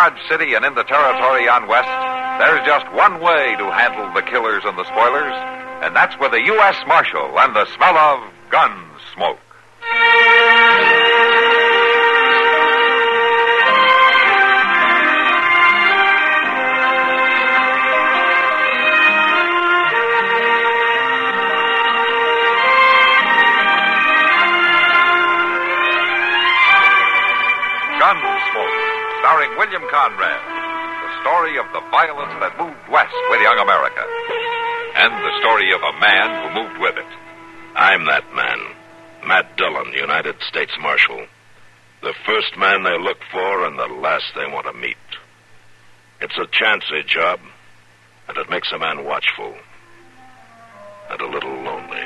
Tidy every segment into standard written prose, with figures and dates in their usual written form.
Dodge City and in the territory on west, there's just one way to handle the killers and the spoilers, and that's with a U.S. Marshal and the smell of gun smoke. Gunsmoke, starring William Conrad. The story of the violence that moved west with young America. And the story of a man who moved with it. I'm that man. Matt Dillon, United States Marshal. The first man they look for and the last they want to meet. It's a chancy job, and it makes a man watchful. And a little lonely.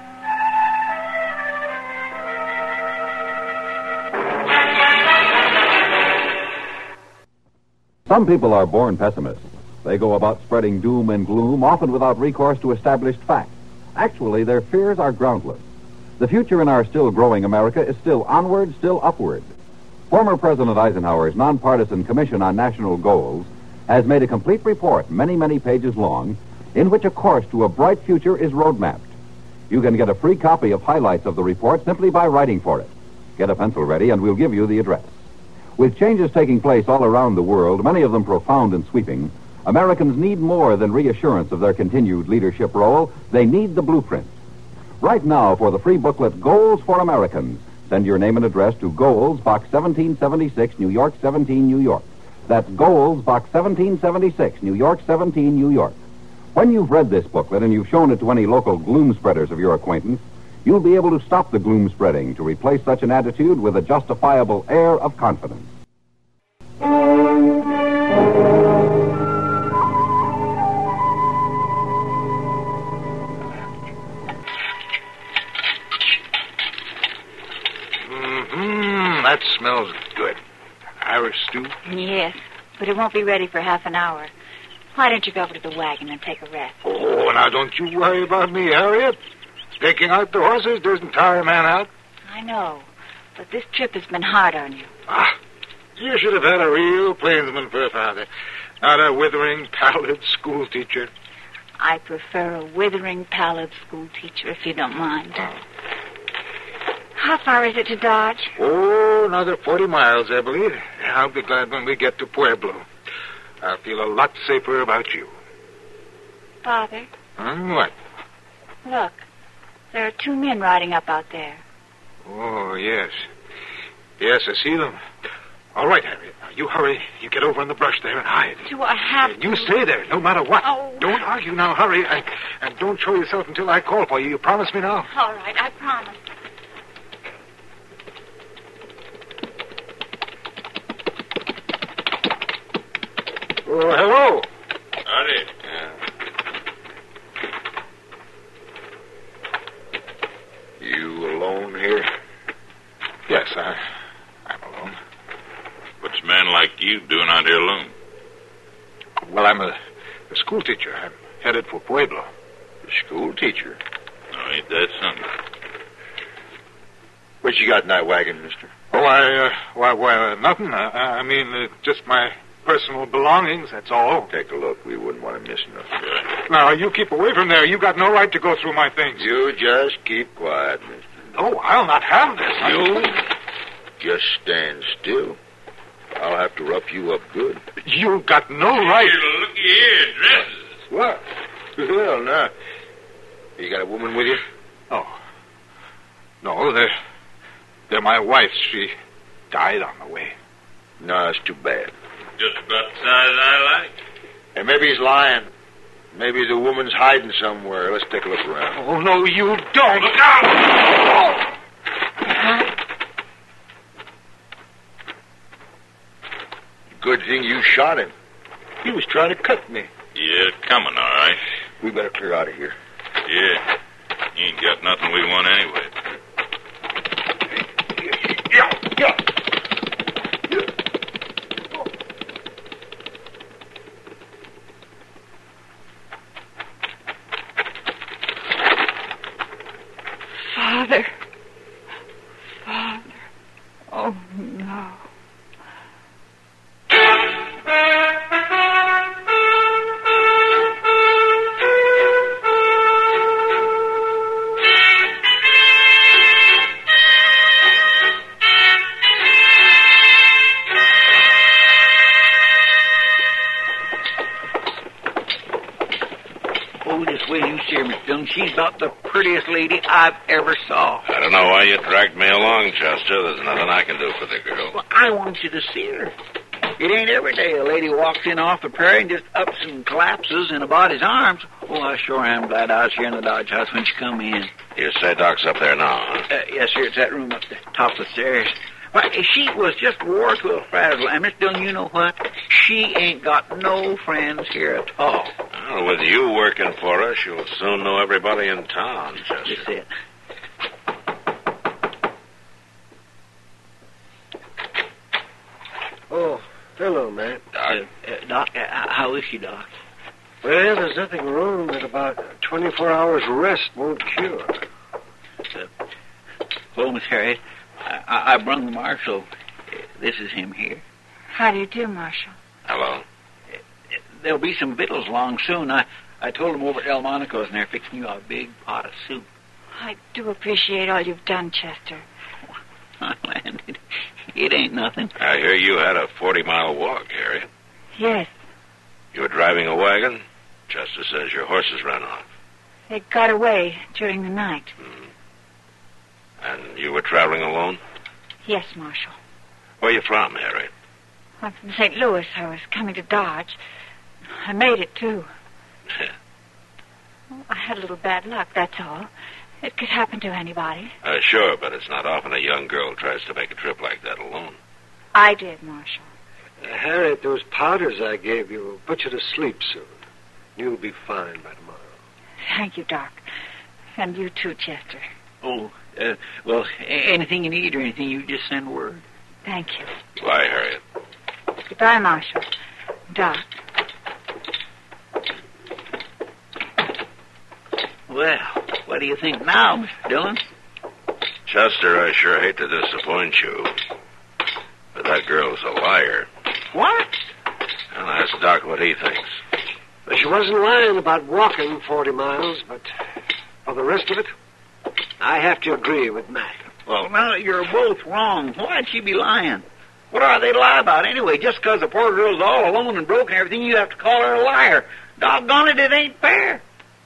Some people are born pessimists. They go about spreading doom and gloom, often without recourse to established facts. Actually, their fears are groundless. The future in our still growing America is still onward, still upward. Former President Eisenhower's nonpartisan Commission on National Goals has made a complete report, many, many pages long, in which a course to a bright future is roadmapped. You can get a free copy of highlights of the report simply by writing for it. Get a pencil ready, and we'll give you the address. With changes taking place all around the world, many of them profound and sweeping, Americans need more than reassurance of their continued leadership role. They need the blueprint. Right now, for the free booklet, Goals for Americans, send your name and address to Goals, Box 1776, New York 17, New York. That's Goals, Box 1776, New York 17, New York. When you've read this booklet and you've shown it to any local gloom spreaders of your acquaintance, you'll be able to stop the gloom spreading to replace such an attitude with a justifiable air of confidence. That smells good. Irish stew? Yes, but it won't be ready for half an hour. Why don't you go over to the wagon and take a rest? Oh, now don't you worry about me, Harriet. Taking out the horses doesn't tire a man out. I know, but this trip has been hard on you. You should have had a real plainsman for a father, not a withering, pallid school teacher. I prefer a withering, pallid school teacher, if you don't mind. How far is it to Dodge? Oh, another 40 miles, I believe. I'll be glad when we get to Pueblo. I'll feel a lot safer about you. Father? What? Look, there are two men riding up out there. Oh, yes. Yes, I see them. All right, Harriet. Now, you hurry. You get over in the brush there and hide. Do I have to? You stay there, no matter what. Oh. Don't argue now. Hurry. And don't show yourself until I call for you. You promise me now? All right, I promise. Oh, hello. Howdy. You alone here? Yes, I'm alone. What's a man like you doing out here alone? Well, I'm a school teacher. I'm headed for Pueblo. A school teacher? Oh, ain't that something? What you got in that wagon, mister? Oh, nothing. I mean, just my personal belongings, that's all. Take a look. We wouldn't want to miss nothing. Now, you keep away from there. You got no right to go through my things. You just keep quiet, mister. Oh, I'll not have this. You just stand still. I'll have to rough you up good. You got no right. Here, looky here, dresses. What? Well, now. You got a woman with you? Oh. No, they're my wife's. She died on the way. No, it's too bad. Just about the size I like. And maybe he's lying. Maybe the woman's hiding somewhere. Let's take a look around. Oh, no, you don't. Look out! Good thing you shot him. He was trying to cut me. Yeah, coming, all right. We better clear out of here. Yeah. You ain't got nothing we want anyway. Yeah. Father. Oh, no. Oh, just wait till you see her, Miss Dillon. She's about the prettiest lady I've ever saw. I don't know why you dragged me along, Chester. There's nothing I can do for the girl. Well, I want you to see her. It ain't every day a lady walks in off the prairie and just ups and collapses in a body's arms. Oh, I sure am glad I was here in the Dodge House when she come in. You say Doc's up there now, huh? Yes, sir. It's that room up the top of the stairs. Why, she was just wore to a frazzle. And, Miss Dillon, you know what? She ain't got no friends here at all. Well, with you working for her, she'll soon know everybody in town, Chester. That's it. Oh, hello, Matt. Doc? Doc, how is she, Doc? Well, there's nothing wrong that about 24 hours rest won't cure. Hello, Miss Harriet. I brung the marshal. This is him here. How do you do, Marshal? Hello. There'll be some victuals along soon. I told them over at Delmonico's, and they're fixing you a big pot of soup. I do appreciate all you've done, Chester. Land, it ain't nothing. I hear you had a 40-mile walk, Harriet. Yes, You were driving a wagon? Chester says your horses ran off. they got away during the night. And you were traveling alone? Yes, Marshal. Where you from, Harriet? I'm from St. Louis. I was coming to Dodge. I made it, too. I had a little bad luck, that's all. It could happen to anybody. Sure, but it's not often a young girl tries to make a trip like that alone. I did, Marshal. Harriet, those powders I gave you will put you to sleep soon. You'll be fine by tomorrow. Thank you, Doc. And you, too, Chester. Oh, well, anything you need or anything, you just send word. Thank you. Bye, Harriet. Goodbye, Marshal. Doc. Well, what do you think now, Mr. Dillon? Chester, I sure hate to disappoint you, but that girl's a liar. What? Well, ask Doc what he thinks. But she wasn't lying about walking 40 miles, but for the rest of it, I have to agree with Matt. Well, now, you're both wrong. Why'd she be lying? What are they to lie about anyway? Just 'cause the poor girl's all alone and broke and everything, you have to call her a liar. Doggone it, it ain't fair.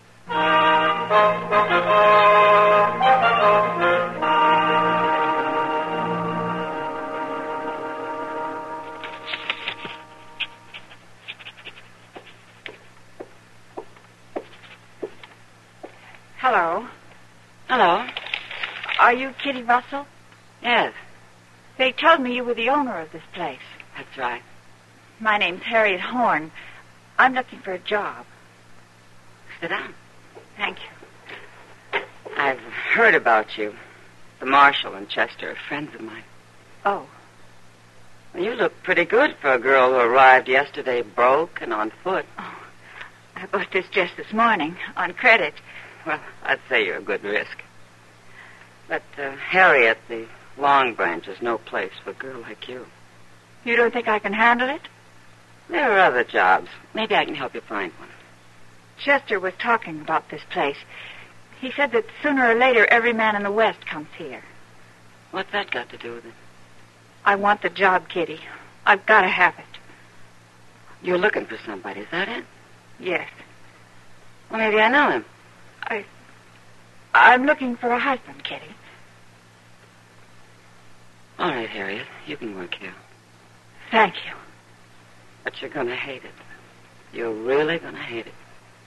Hello. Hello. Are you Kitty Russell? Yes, They told me you were the owner of this place. that's right. My name's Harriet Horn. I'm looking for a job. Sit down. Thank you. I've heard about you. The marshal and Chester are friends of mine. Oh, Well, you look pretty good for a girl who arrived yesterday broke and on foot. I bought this just this morning on credit. Well, I'd say you're a good risk. But, Harriet, the Long Branch is no place for a girl like you. You don't think I can handle it? There are other jobs. Maybe I can help you find one. Chester was talking about this place. He said that sooner or later every man in the West comes here. What's that got to do with it? I want the job, Kitty. I've got to have it. You're looking for somebody, is that it? Yes. Well, maybe I know him. I'm looking for a husband, Kitty. All right, Harriet, you can work here. Thank you. But you're going to hate it. You're really going to hate it.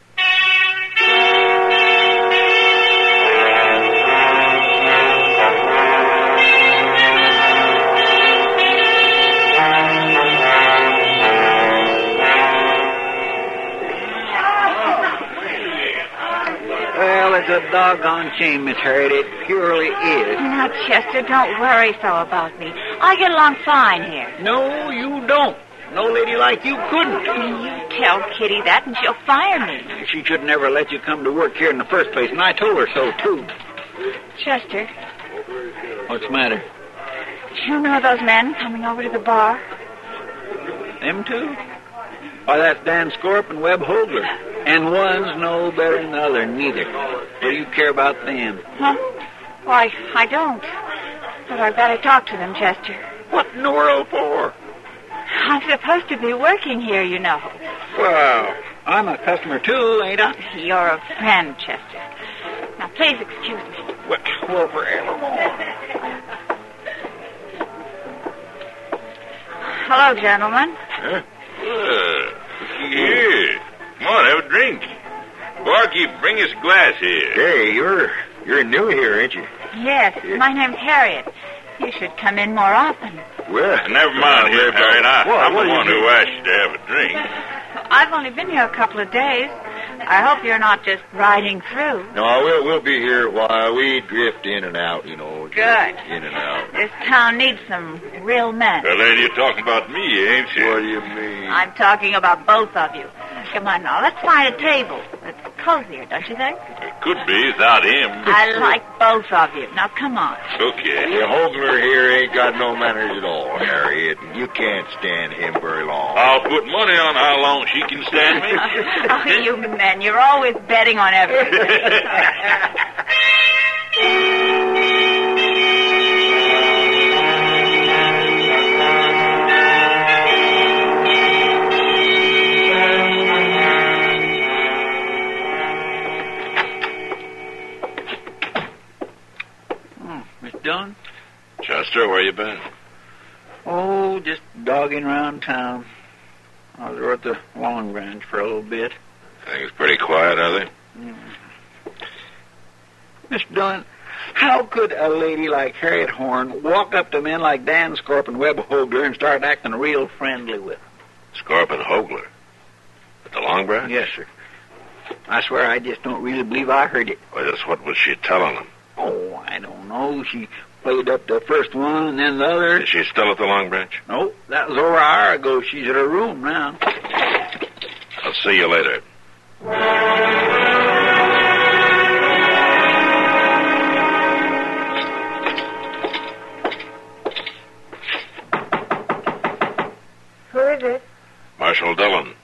Well, it's a doggone shame, Miss Harriet. It purely is. Now, Chester, don't worry so about me. I get along fine here. No, you don't. No lady like you couldn't. You tell Kitty that and she'll fire me. She should never let you come to work here in the first place, and I told her so, too. Chester, What's the matter? you know those men coming over to the bar? Them two? Why, that's Dan Scorp and Webb Hogler. And one's no better than the other, neither. What do you care about them? Huh? Why, I don't. But I've got to talk to them, Chester. What in the world for? I'm supposed to be working here, you know. Well, I'm a customer, too, ain't I? You're a friend, Chester. Now, please excuse me. Well, forevermore. Hello, gentlemen. Huh? Here. Come on, have a drink. Barkeep, bring us a glass here. Hey, you're new here, ain't you? Yes, my name's Harriet. You should come in more often. Well, Never mind here, Harriet. I'm what the do one you who asked you to have a drink. I've only been here a couple of days. I hope you're not just riding through. No, we'll be here a while. We drift in and out, you know. Good. In and out. This town needs some real men. Well, lady, you're talking about me, ain't you? What do you mean? I'm talking about both of you. Come on now, let's find a table. It's cozier, don't you think? It could be without him. I like both of you. Now, come on. Okay. The Hogler here ain't got no manners at all, Harriet. You can't stand him very long. I'll put money on how long she can stand me. Oh, you men, you're always betting on everything. Miss Dillon? Chester, where you been? Oh, just dogging around town. I was over at the Long Branch for a little bit. Things pretty quiet, are they? Miss Dillon, how could a lady like Harriet Horn walk up to men like Dan Scorp and Webb Hogler and start acting real friendly with them? Scorp and Hogler. At the Long Branch? Yes, sir. I swear I just don't really believe I heard it. Well, just what was she telling them? Oh, I don't know. She played up the first one and then the other. Is she still at the Long Branch? No, that was over an hour ago. She's at her room now. I'll see you later. Who is it? Marshal Dillon.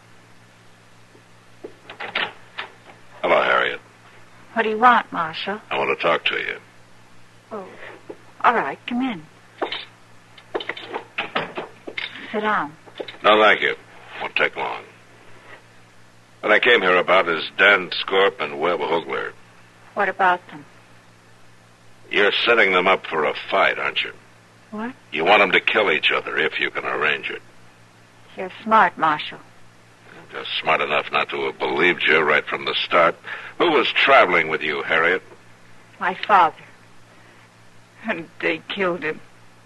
Hello, Harriet. What do you want, Marshal? I want to talk to you. Oh, all right, come in. Sit down. No, thank you. Won't take long. What I came here about is Dan Scorp and Webb Hogler. What about them? You're setting them up for a fight, aren't you? What? You want them to kill each other if you can arrange it. You're smart, Marshal. Just smart enough not to have believed you right from the start. Who was traveling with you, Harriet? My father. And they killed him.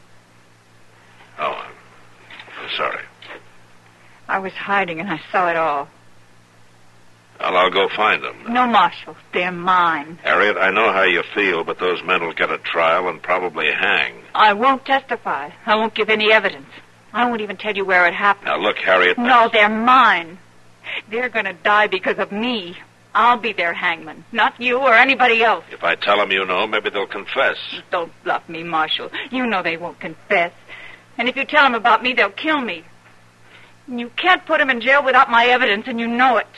Oh, I'm sorry. I was hiding and I saw it all. Well, I'll go find them. No, Marshal. They're mine. Harriet, I know how you feel, but those men will get a trial and probably hang. I won't testify. I won't give any evidence. I won't even tell you where it happened. Now, look, Harriet... No, they're mine. They're going to die because of me. I'll be their hangman, not you or anybody else. If I tell them you know, maybe they'll confess. Don't bluff me, Marshal. You know they won't confess. And if you tell them about me, they'll kill me. And you can't put them in jail without my evidence, and you know it.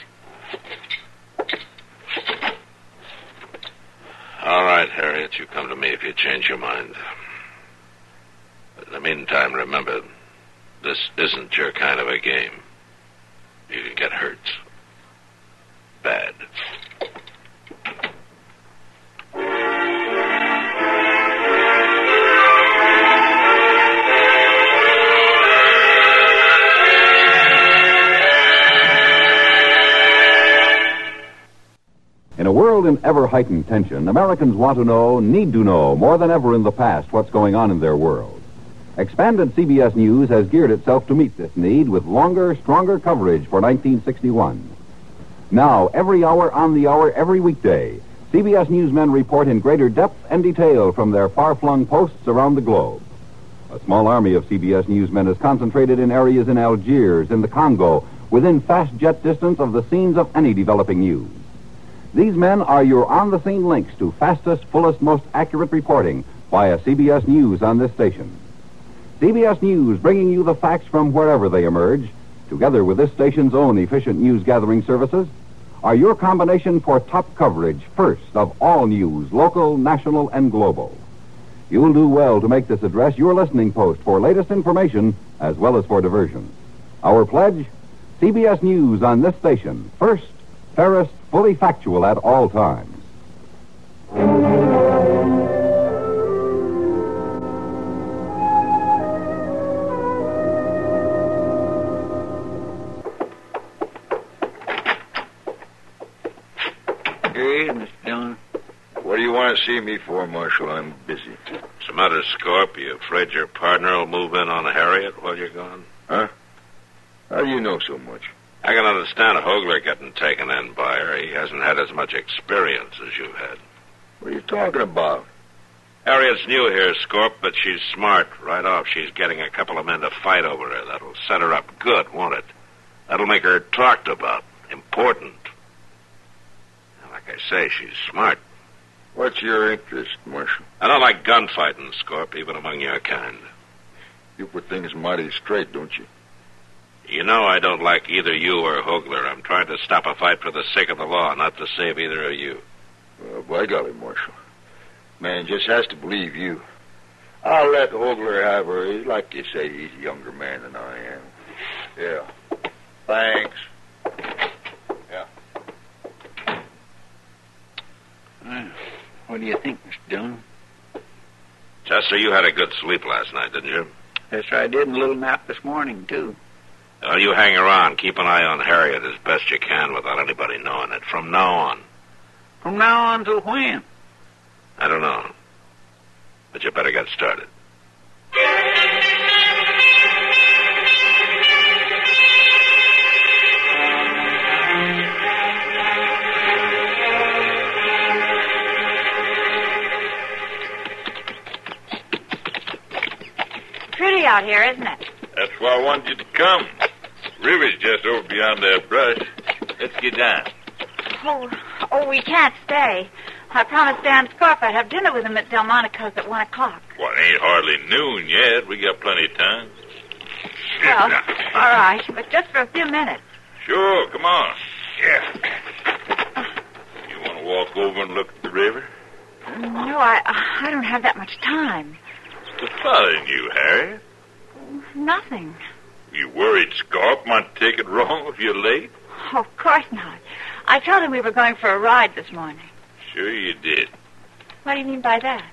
All right, Harriet, you come to me if you change your mind. But in the meantime, remember, this isn't your kind of a game. You can get hurt. Bad. In a world in ever-heightened tension, Americans want to know, need to know, more than ever in the past, what's going on in their world. Expanded CBS News has geared itself to meet this need with longer, stronger coverage for 1961. Now, every hour on the hour, every weekday, CBS newsmen report in greater depth and detail from their far-flung posts around the globe. A small army of CBS newsmen is concentrated in areas in Algiers, in the Congo, within fast jet distance of the scenes of any developing news. These men are your on-the-scene links to fastest, fullest, most accurate reporting via CBS News on this station. CBS News bringing you the facts from wherever they emerge, together with this station's own efficient news-gathering services, are your combination for top coverage, first of all news, local, national, and global. You'll do well to make this address your listening post for latest information as well as for diversion. Our pledge, CBS News on this station. First, fairest, fully factual at all times. Here he is, Mr. Dillon. What do you want to see me for, Marshal? I'm busy. What's the matter, Scorp? You afraid your partner will move in on Harriet while you're gone? Huh? How do you know so much? I can understand Hogler getting taken in by her. He hasn't had as much experience as you've had. What are you talking about? Harriet's new here, Scorp, but she's smart. Right off, she's getting a couple of men to fight over her. That'll set her up good, won't it? That'll make her talked about, important. Like I say, she's smart. What's your interest, Marshal? I don't like gunfighting, Scorp, even among your kind. You put things mighty straight, don't you? You know I don't like either you or Hogler. I'm trying to stop a fight for the sake of the law, not to save either of you. Well, by golly, Marshal. Man just has to believe you. I'll let Hogler have her. Like you say, he's a younger man than I am. Yeah. Thanks. Yeah. What do you think, Mr. Dillon? Chester, you had a good sleep last night, didn't you? Yes, sir, I did, and a little nap this morning, too. Well, you hang around. Keep an eye on Harriet as best you can without anybody knowing it. From now on. From now on till when? I don't know. But you better get started. Pretty out here, isn't it? That's why I wanted you to come. River's just over beyond that brush. Let's get down. Oh, we can't stay. I promised Dan Scorp I'd have dinner with him at Delmonico's at 1 o'clock. Well, it ain't hardly noon yet. We got plenty of time. Well, all right, but just for a few minutes. Sure, come on. Yeah. You want to walk over and look at the river? No, I don't have that much time. What's bothering you, Harry? Nothing. You worried Scorp might take it wrong if you're late? Oh, of course not. I told him we were going for a ride this morning. Sure you did. What do you mean by that?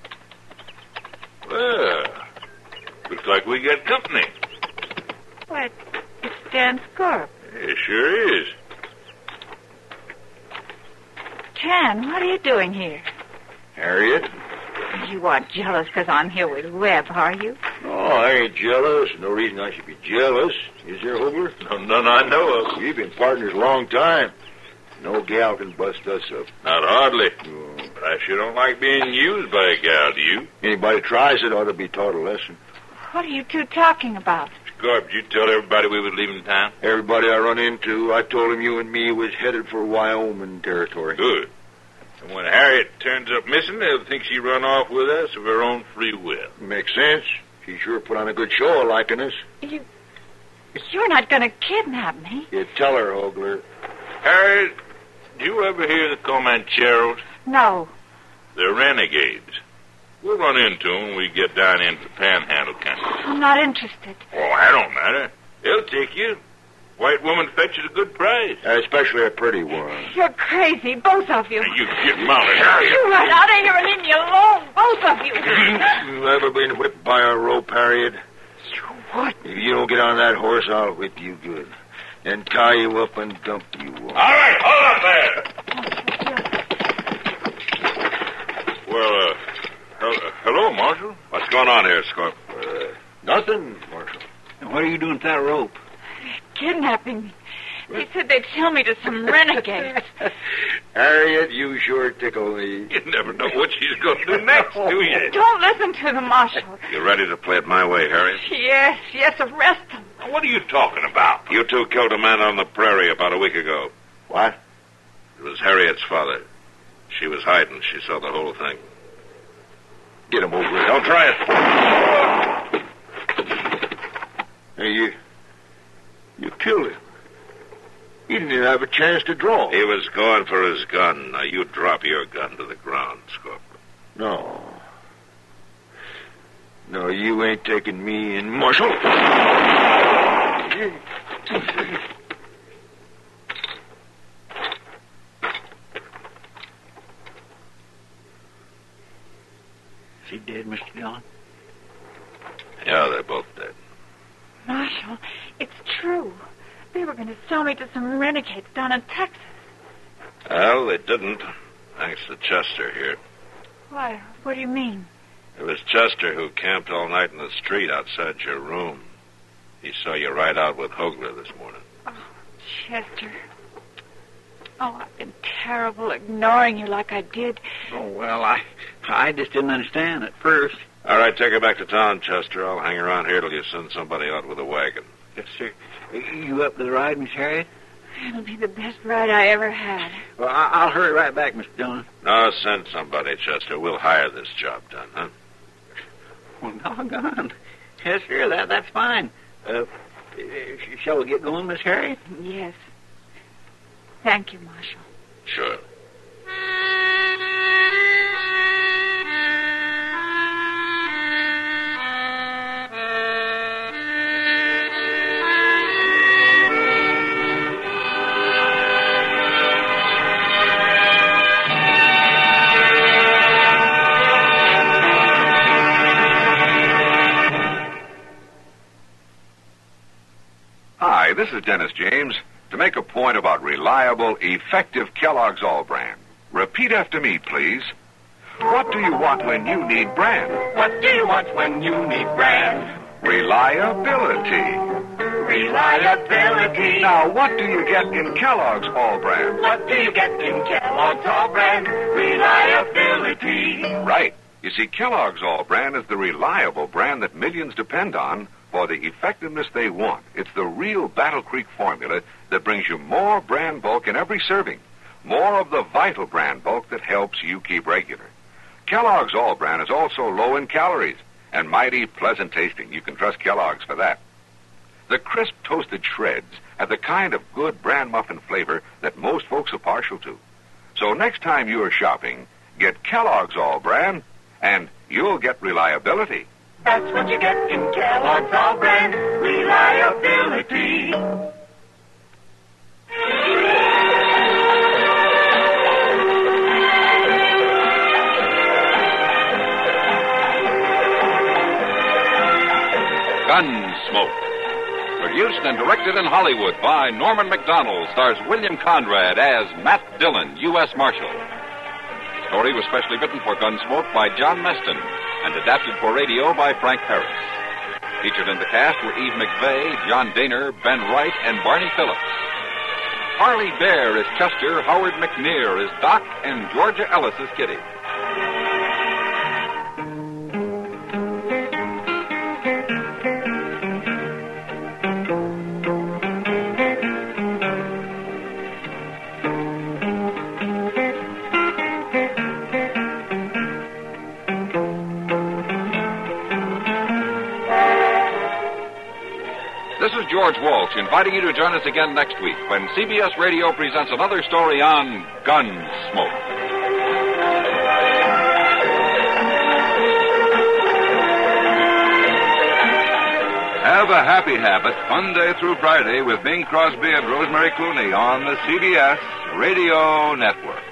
Well, looks like we got company. What? It's Dan Scorp. It sure is. Dan, what are you doing here? Harriet? You aren't jealous because I'm here with Webb, are you? No, I ain't jealous. No reason I should be jealous. Is there, Hogler? None I know of. We've been partners a long time. No gal can bust us up. Not hardly. But I sure don't like being used by a gal, do you? Anybody tries it ought to be taught a lesson. What are you two talking about? Scorp, did you tell everybody we was leaving town? Everybody I run into, I told them you and me was headed for Wyoming territory. Good. And when Harriet turns up missing, they'll think she run off with us of her own free will. Makes sense. She sure put on a good show of liking us. You're not going to kidnap me. You tell her, Hogler. Harriet, do you ever hear the Comancheros? No. They're renegades. We'll run into them when we get down into the Panhandle country. I'm not interested. Oh, that don't matter. They'll take you. White woman fetches a good price. Especially a pretty one. You're crazy, both of you. Now, you get mounted, Harriet. You run out of here and leave me alone, both of you. You ever been whipped by a rope, Harriet? What? If you don't get on that horse, I'll whip you good. And tie you up and dump you. All right, hold up there. Well, hello, Marshal. What's going on here, Scorp? Nothing, Marshal. And what are you doing with that rope? Kidnapping me. They said they'd sell me to some renegades. Harriet, you sure tickle me. You never know what she's going to do next, do you? Don't listen to the marshal. You ready to play it my way, Harriet? Yes, arrest him. What are you talking about? You two killed a man on the prairie about a week ago. What? It was Harriet's father. She was hiding. She saw the whole thing. Get him over here. Don't try it. Hey, you killed him. He didn't even have a chance to draw. He was going for his gun. Now, you drop your gun to the ground, Scorp. No. No, you ain't taking me in, Marshal. he dead, Mr. Dillon? Yeah, they're both dead. Marshal, it's true. They were going to sell me to some renegades down in Texas. Well, they didn't, thanks to Chester here. Why? What do you mean? It was Chester who camped all night in the street outside your room. He saw you ride out with Hogler this morning. Oh, Chester. Oh, I've been terrible ignoring you like I did. Oh, well, I just didn't understand at first. All right, take her back to town, Chester. I'll hang around here till you send somebody out with a wagon. Yes, sir. You up to the ride, Miss Harriet? It'll be the best ride I ever had. Well, I'll hurry right back, Mr. Dillon. No, send somebody, Chester. We'll hire this job done, huh? Well, doggone. Yes, sir, that's fine. Shall we get going, Miss Harriet? Yes. Thank you, Marshal. Sure. Hi, this is Dennis James. To make a point about reliable, effective Kellogg's All Brand. Repeat after me, please. What do you want when you need brand? What do you want when you need brand? Reliability. Reliability. Now, what do you get in Kellogg's All Brand? What do you get in Kellogg's All Brand? Reliability. Right. You see, Kellogg's All Brand is the reliable brand that millions depend on for the effectiveness they want. It's the real Battle Creek formula that brings you more brand bulk in every serving. More of the vital brand bulk that helps you keep regular. Kellogg's All Brand is also low in calories and mighty pleasant tasting. You can trust Kellogg's for that. The crisp toasted shreds have the kind of good bran muffin flavor that most folks are partial to. So next time you're shopping, get Kellogg's All Brand, and you'll get reliability. That's what you get in Kellogg's All Brand. Reliability. Gunsmoke. Produced and directed in Hollywood by Norman Macdonald, stars William Conrad as Matt Dillon, U.S. Marshal. The story was specially written for Gunsmoke by John Meston and adapted for radio by Frank Harris. Featured in the cast were Eve McVeigh, John Daner, Ben Wright, and Barney Phillips. Harley Bear is Chester, Howard McNear is Doc, and Georgia Ellis is Kitty. This is George Walsh inviting you to join us again next week when CBS Radio presents another story on Gunsmoke. Have a happy habit Monday through Friday with Bing Crosby and Rosemary Clooney on the CBS Radio Network.